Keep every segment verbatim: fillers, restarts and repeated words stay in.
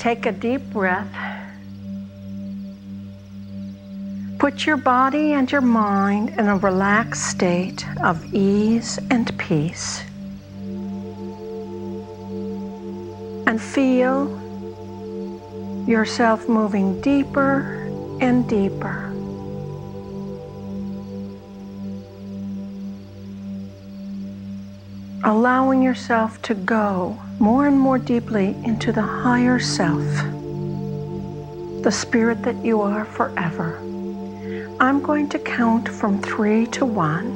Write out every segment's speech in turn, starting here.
take a deep breath. Put your body and your mind in a relaxed state of ease and peace. And feel yourself moving deeper and deeper. Allowing yourself to go more and more deeply into the higher self, the spirit that you are forever. I'm going to count from three to one.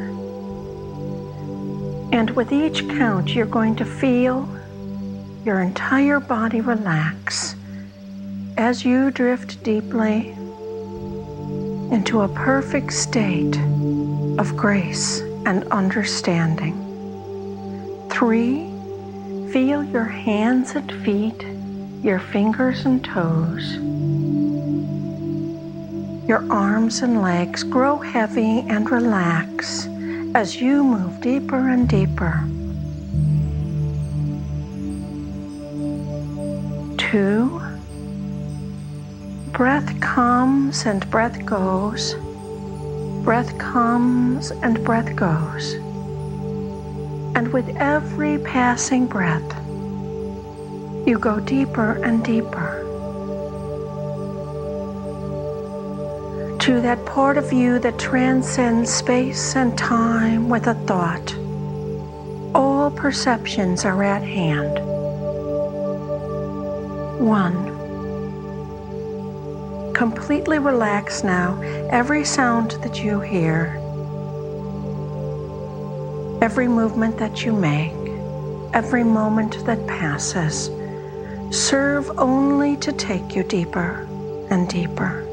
And with each count, you're going to feel your entire body relax as you drift deeply into a perfect state of grace and understanding. Three, feel your hands and feet, your fingers and toes, your arms and legs grow heavy and relax as you move deeper and deeper. Two, breath comes and breath goes, breath comes and breath goes. And with every passing breath, you go deeper and deeper to that part of you that transcends space and time with a thought. All perceptions are at hand. One. Completely relax now every sound that you hear, every movement that you make, every moment that passes. Serve only to take you deeper and deeper.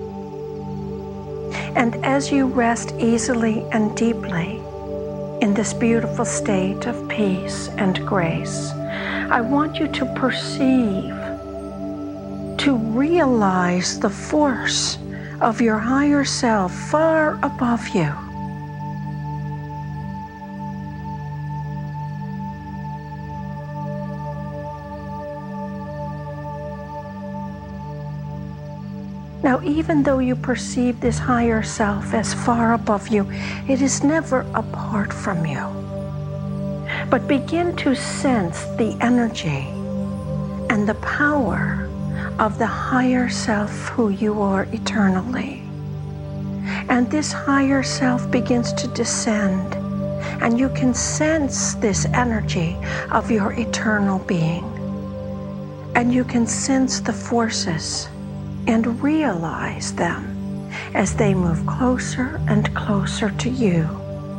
And as you rest easily and deeply in this beautiful state of peace and grace, I want you to perceive, to realize the force of your higher self far above you. Now, even though you perceive this higher self as far above you, it is never apart from you. But begin to sense the energy and the power of the higher self who you are eternally. And this higher self begins to descend, and you can sense this energy of your eternal being. And you can sense the forces and realize them as they move closer and closer to you.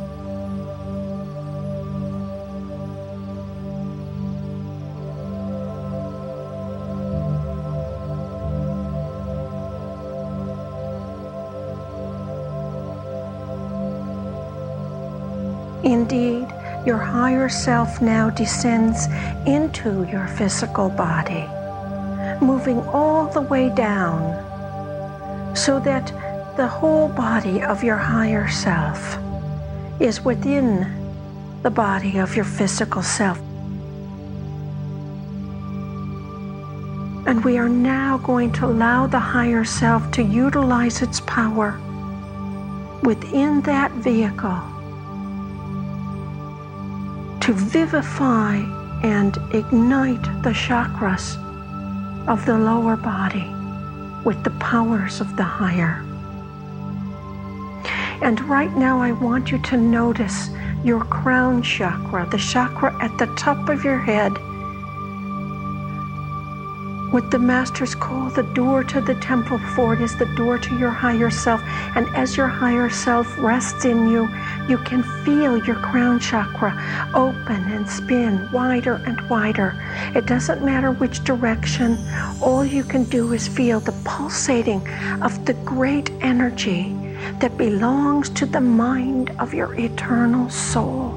Indeed, your higher self now descends into your physical body, moving all the way down so that the whole body of your higher self is within the body of your physical self. And we are now going to allow the higher self to utilize its power within that vehicle to vivify and ignite the chakras of the lower body with the powers of the higher. And right now I want you to notice your crown chakra, the chakra at the top of your head, what the masters call the door to the temple, for it is the door to your higher self. And as your higher self rests in you, you can feel your crown chakra open and spin wider and wider. It doesn't matter which direction. All you can do is feel the pulsating of the great energy that belongs to the mind of your eternal soul.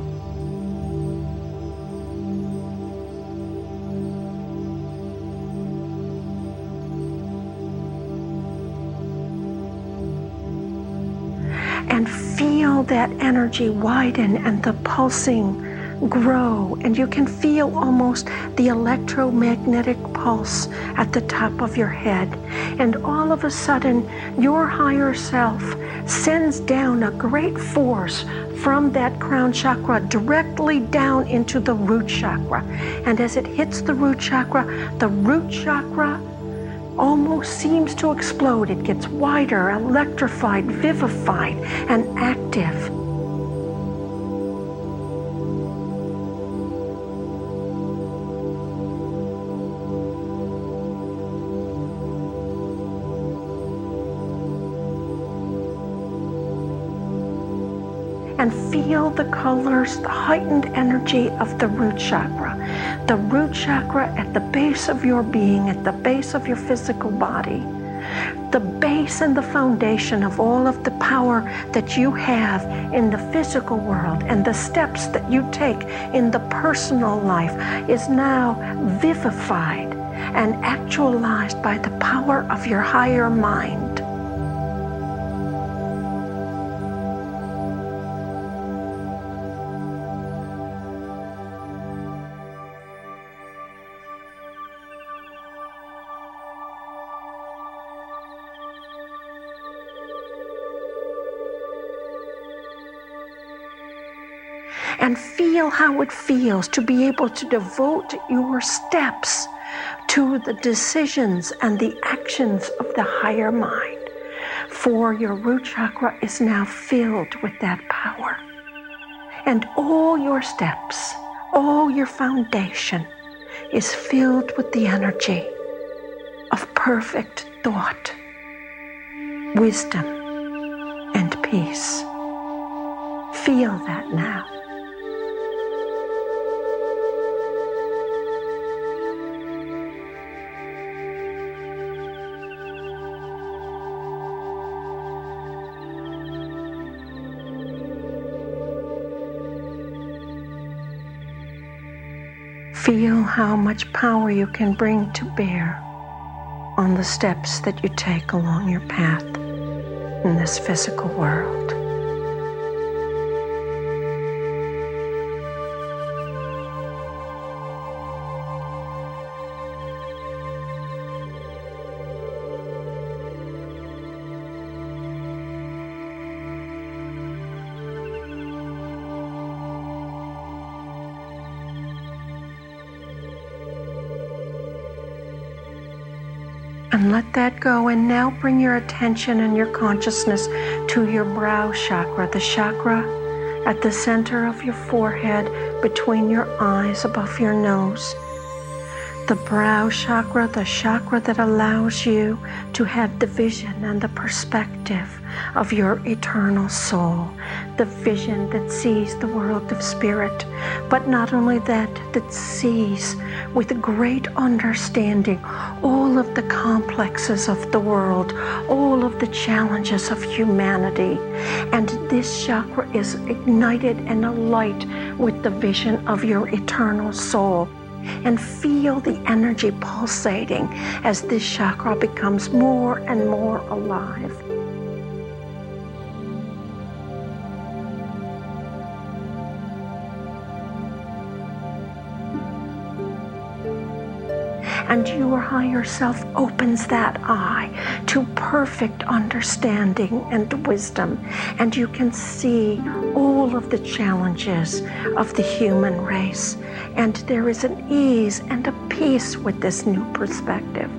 And feel that energy widen and the pulsing grow, and you can feel almost the electromagnetic pulse at the top of your head. And all of a sudden, your higher self sends down a great force from that crown chakra directly down into the root chakra. And as it hits the root chakra, the root chakra almost seems to explode. It gets wider, electrified, vivified, and active. And feel the colors, the heightened energy of the root chakra. The root chakra at the base of your being, at the base of your physical body. The base and the foundation of all of the power that you have in the physical world and the steps that you take in the personal life is now vivified and actualized by the power of your higher mind. And feel how it feels to be able to devote your steps to the decisions and the actions of the higher mind. For your root chakra is now filled with that power. And all your steps, all your foundation is filled with the energy of perfect thought, wisdom, and peace. Feel that now. Feel how much power you can bring to bear on the steps that you take along your path in this physical world. And let that go, and now bring your attention and your consciousness to your brow chakra, the chakra at the center of your forehead, between your eyes, above your nose. The brow chakra, the chakra that allows you to have the vision and the perspective of your eternal soul, the vision that sees the world of spirit, but not only that, that sees with great understanding all of the complexes of the world, all of the challenges of humanity. And this chakra is ignited and alight with the vision of your eternal soul. And feel the energy pulsating as this chakra becomes more and more alive. And your higher self opens that eye to perfect understanding and wisdom. And you can see all of the challenges of the human race. And there is an ease and a peace with this new perspective.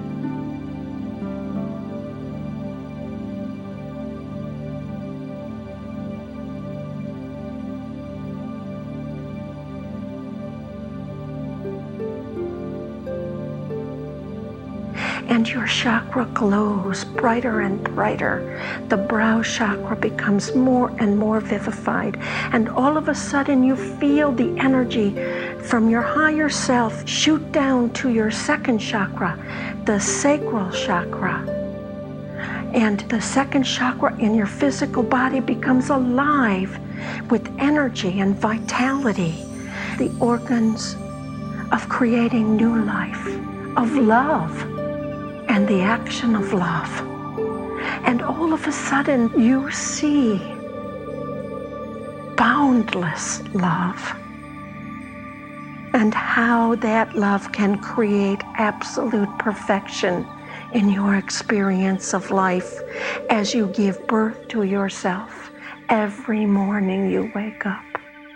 And your chakra glows brighter and brighter. The brow chakra becomes more and more vivified. And all of a sudden you feel the energy from your higher self shoot down to your second chakra, the sacral chakra. And the second chakra in your physical body becomes alive with energy and vitality. The organs of creating new life, of love, and the action of love. And all of a sudden you see boundless love. and how that love can create absolute perfection in your experience of life as you give birth to yourself every morning you wake up.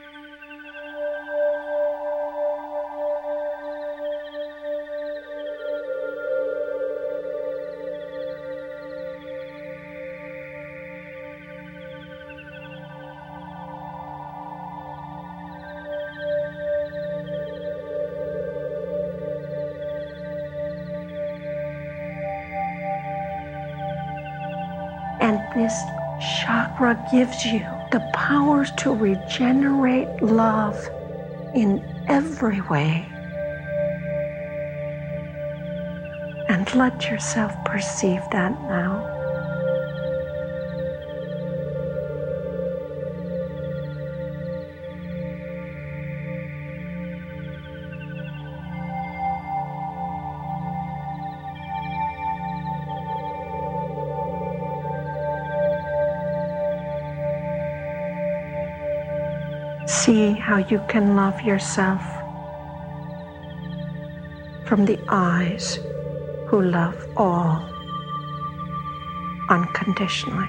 And this chakra gives you the powers to regenerate love in every way. And let yourself perceive that now. See how you can love yourself from the eyes who love all unconditionally.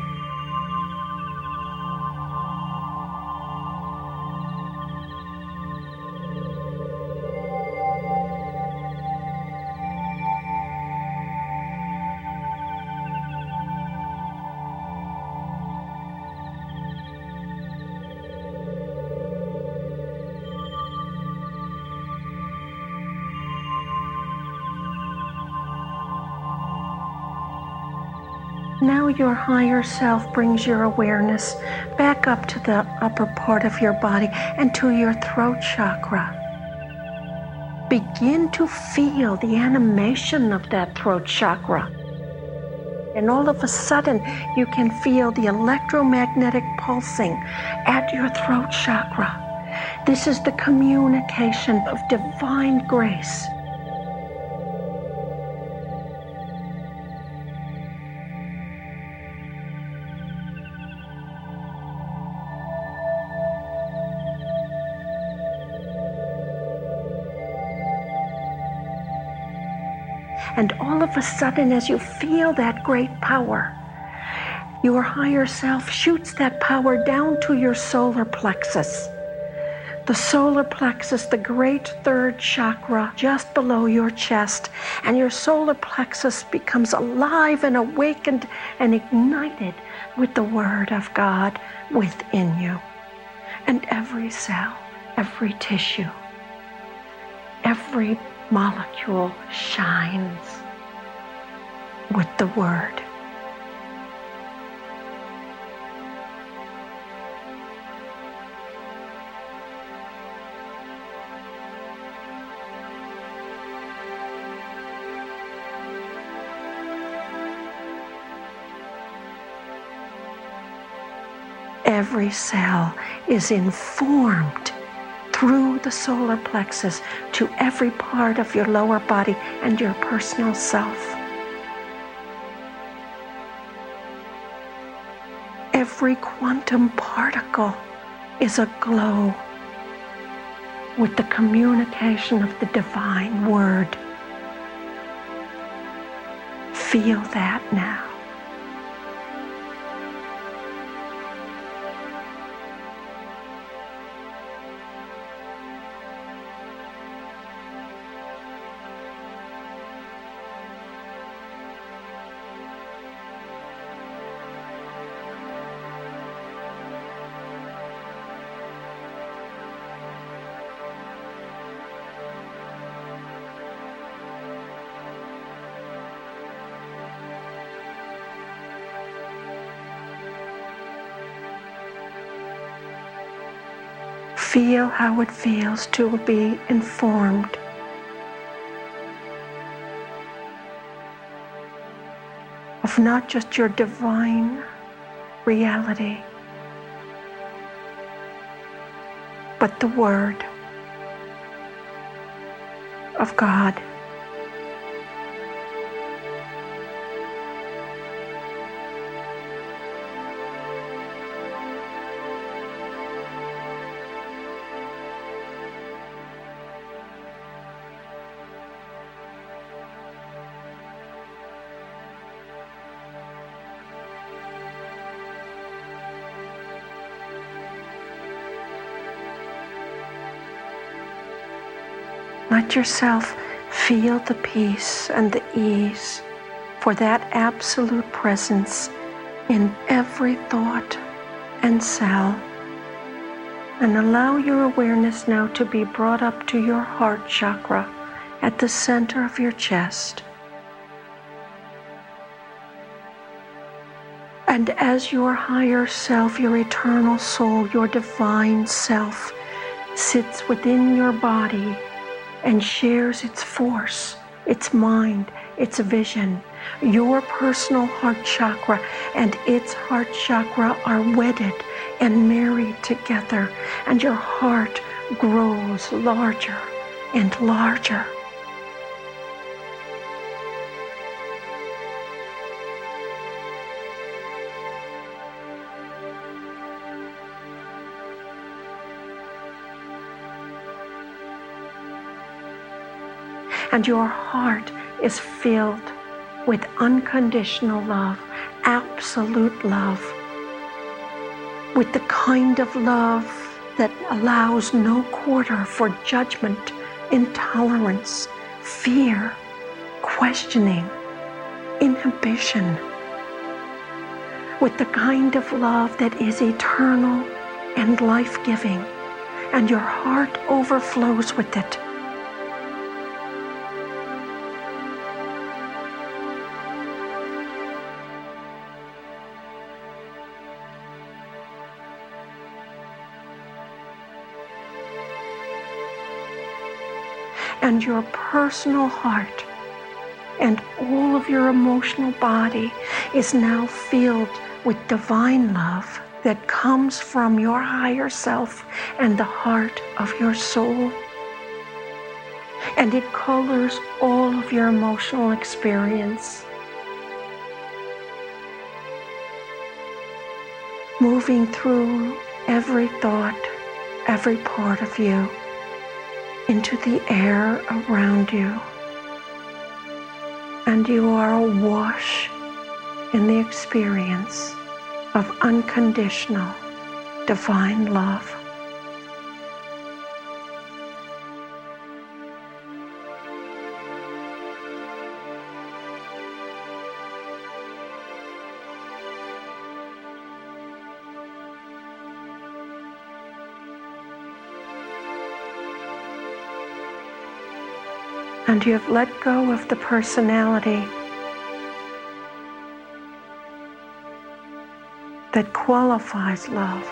Now your higher self brings your awareness back up to the upper part of your body and to your throat chakra. Begin to feel the animation of that throat chakra. And all of a sudden, you can feel the electromagnetic pulsing at your throat chakra. This is the communication of divine grace. And all of a sudden, as you feel that great power, your higher self shoots that power down to your solar plexus. The solar plexus, the great third chakra just below your chest, and your solar plexus becomes alive and awakened and ignited with the Word of God within you. And every cell, every tissue, every molecule shines with the Word. Every cell is informed through the solar plexus to every part of your lower body and your personal self. Every quantum particle is aglow with the communication of the divine Word. Feel that now. Feel how it feels to be informed of not just your divine reality, but the Word of God. Let yourself feel the peace and the ease for that absolute presence in every thought and cell. And allow your awareness now to be brought up to your heart chakra at the center of your chest. And as your higher self, your eternal soul, your divine self sits within your body and shares its force, its mind, its vision, your personal heart chakra and its heart chakra are wedded and married together, and your heart grows larger and larger. And your heart is filled with unconditional love, absolute love, with the kind of love that allows no quarter for judgment, intolerance, fear, questioning, inhibition, with the kind of love that is eternal and life-giving, and your heart overflows with it. And your personal heart and all of your emotional body is now filled with divine love that comes from your higher self and the heart of your soul. And it colors all of your emotional experience, moving through every thought, every part of you, into the air around you. And you are awash in the experience of unconditional divine love. And you have let go of the personality that qualifies love.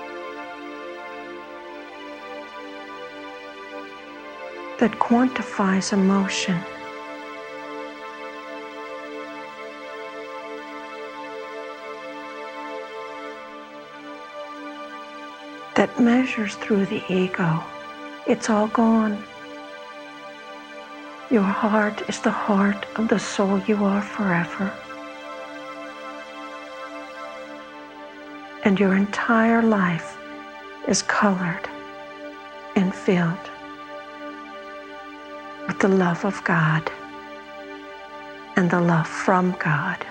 That quantifies emotion. That measures through the ego. It's all gone. Your heart is the heart of the soul you are forever. And your entire life is colored and filled with the love of God and the love from God.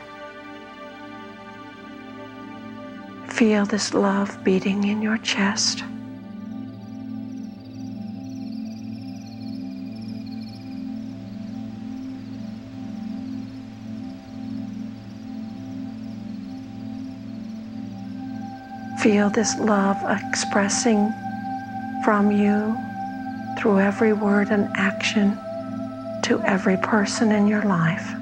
Feel this love beating in your chest. Feel this love expressing from you through every word and action to every person in your life.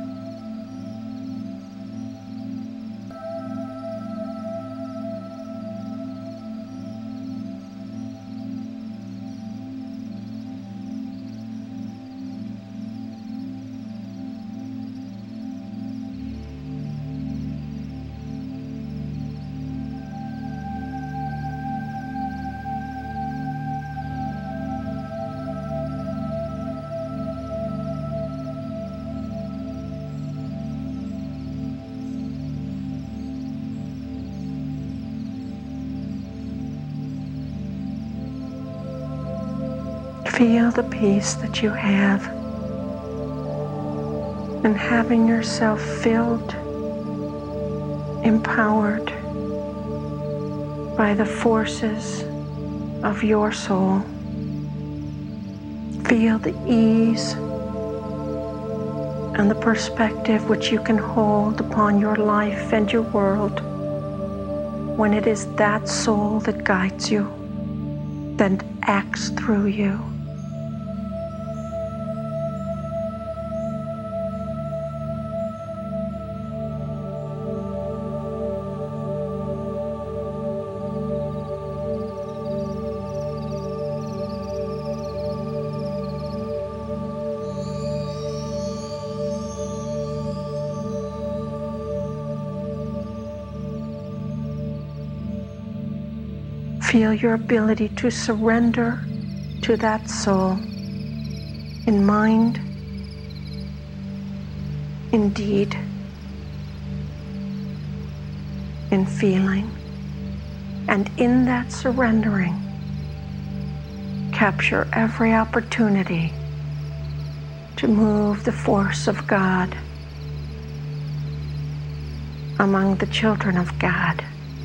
Feel the peace that you have in having yourself filled, empowered by the forces of your soul, Feel the ease and the perspective which you can hold upon your life and your world when it is that soul that guides you, that acts through you. Feel your ability to surrender to that soul in mind, in deed, in feeling, and in that surrendering, capture every opportunity to move the force of God among the children of God.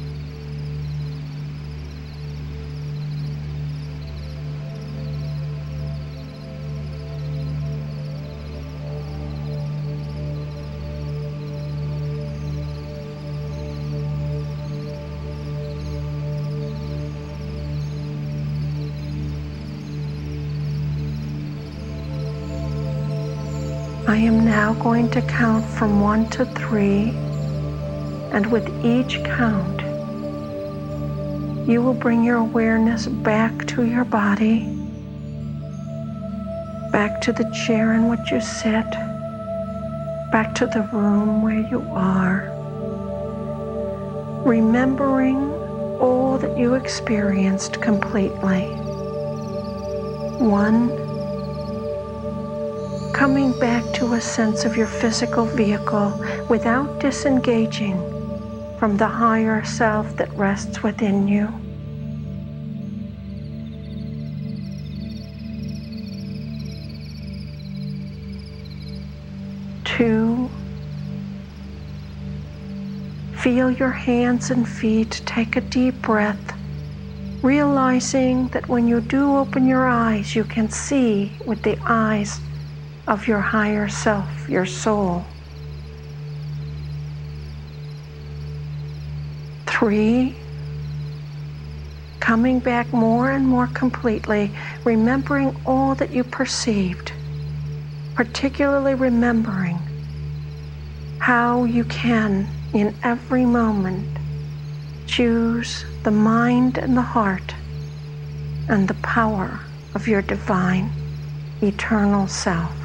I am now going to count from one to three, and with each count, you will bring your awareness back to your body, back to the chair in which you sit, back to the room where you are, remembering all that you experienced completely. One, coming back to a sense of your physical vehicle without disengaging from the higher self that rests within you. Two, feel your hands and feet take a deep breath, realizing that when you do open your eyes, you can see with the eyes of your higher self, your soul. Three, coming back more and more completely, remembering all that you perceived, particularly remembering how you can, in every moment, choose the mind and the heart and the power of your divine, eternal self.